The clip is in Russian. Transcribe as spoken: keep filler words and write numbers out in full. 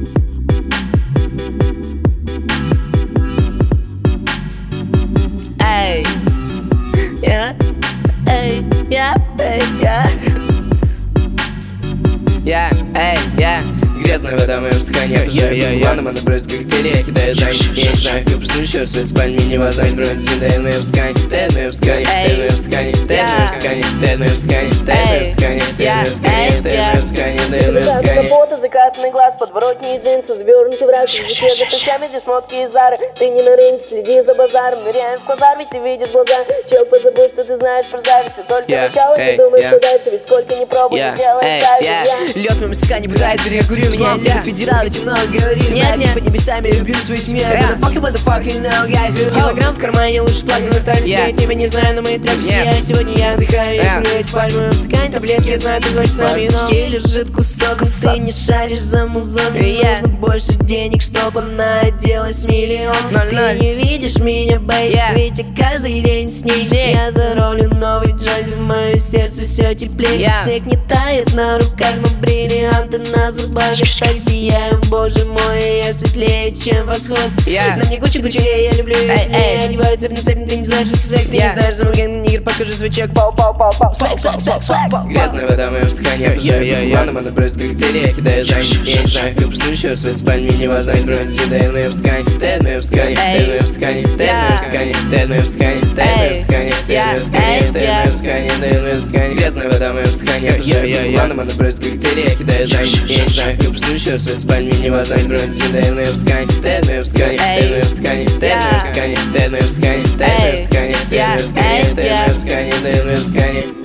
Эй, я, эй, я, эй, я, я, эй, я. Грязная вода в моем стакане, я ванном, она бросит коктейли, я кидаю за ним. Я не знаю, как проснусь, черт, свет спальни, мне не возможно бронзин. Тает в моем стакане, тает в моем стакане, тает в моем стакане, тает в моем стакане, тает в моем стакане, тает в моем стакане, тает в моем стакане, тает в моем стакане, тает в моем стакане. Работа, закатанный глаз, подворотни и джинсы, завернуты в рацию, где за плечами, где шмотки и зары. Ты не на рынке, следи за базаром, ныряем в квазар, ведь ты видишь глаза. Чел, позабудь, что ты знаешь про зависть, только начало, ты думаешь, что дальше, ведь сколько не пробуй, не делай ставить. Лед в моем стакане, брайзер, я курю, меня нет. Федерал, ведь много говорили, нет, нет. Под небесами люблю свою семью. Motherfucker, motherfucker, no guy. Килограмм в кармане, лучше плаг на вертолете. Я тебя не знаю, но мои треки сияют. Сегодня я отдыхаю, я курю эти пальмы в стакане таблетки. Я знаю, ты хочешь с нами, но в кишке лежит кусок. Ты не шаришь за музон, мне нужно больше денег, чтобы она оделась миллион. Ты не видишь меня, бэй, ведь я каждый день с ней. Я заролю новый джойнт, в мое сердце все теплее. Снег не тает на руках, но бриллианты на зубах. Так сияю, боже мой, я светлее, чем восход. yeah. На мне Гуччи, Гуччи, я люблю ее сильнее. Одеваю цепь на цепь, но ты не знаешь, что сказать. Ты yeah. не знаешь, за мой нигер, покажи свой чек. Пау-пау-пау-пау. Свэк, свэк, свэк, свэк. Грязная вода в моем стакане, я ванном, она бросит коктейли, я кидаю за ним. Я не знаю, как проснусь, черт, свет спальни, мне не возможно бронзин. Тает в моем стакане, тает в моем стакане, тает в моем стакане, тает в моем стакане, тает в моем стакане, тает в моем стакане, тает в моем стакане, тает в моем стакане, тает в моем стакане. Грязная вода в моем стакане, я ванном, она бросит коктейли, я кидаю за ним. Я не знаю, как проснусь, черт, свет спальни, мне не возможно бронзин. Тает в моем стакане, тает в моем стакане, тает в моем стакане, тает в моем стакане, тает в моем стакане, тает в моем стакане, тает в моем стакане, тает в моем стакане, тает в моем стакане.